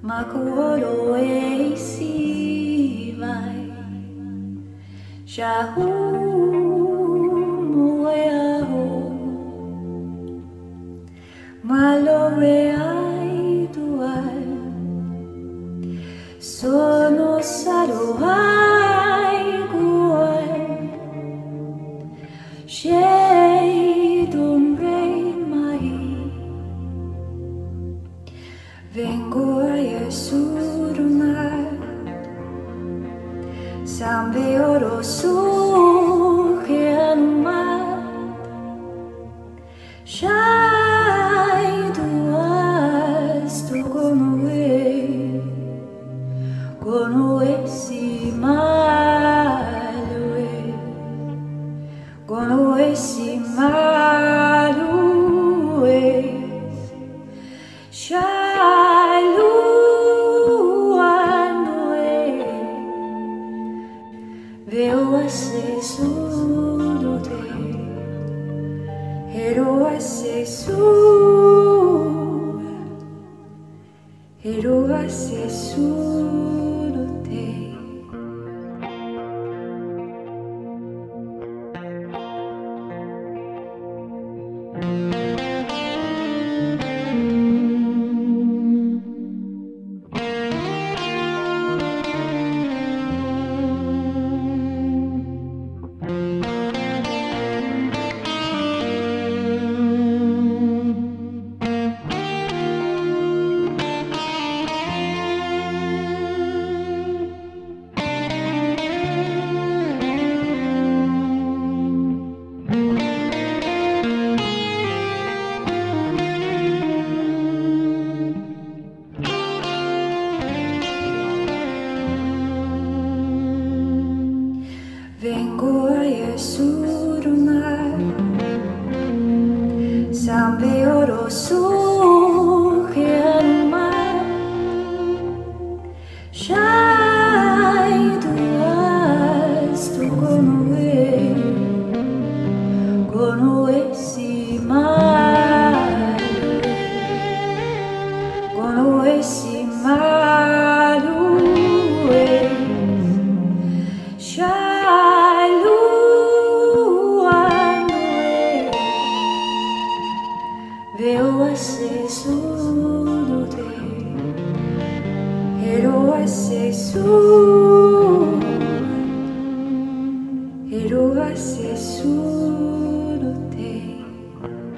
Makoro e si vai Shahu moe aho Malore ai tuai Sono saro ai guai Shadon rei mai Vengo a Yesurunai Sambe oro su che anumat Shai duas tu Gonoe si malue Gonoe si malue Shai luanoe Veo a se sudo te Ero a se su Ero a se sudo te Vengo a Yesurunai Sambe oro su che anumat Shai duas tu Gonoe si malue Gonoe si malue Shai luanoe Veo a se sudo te Ero a se su Ero a se sudo te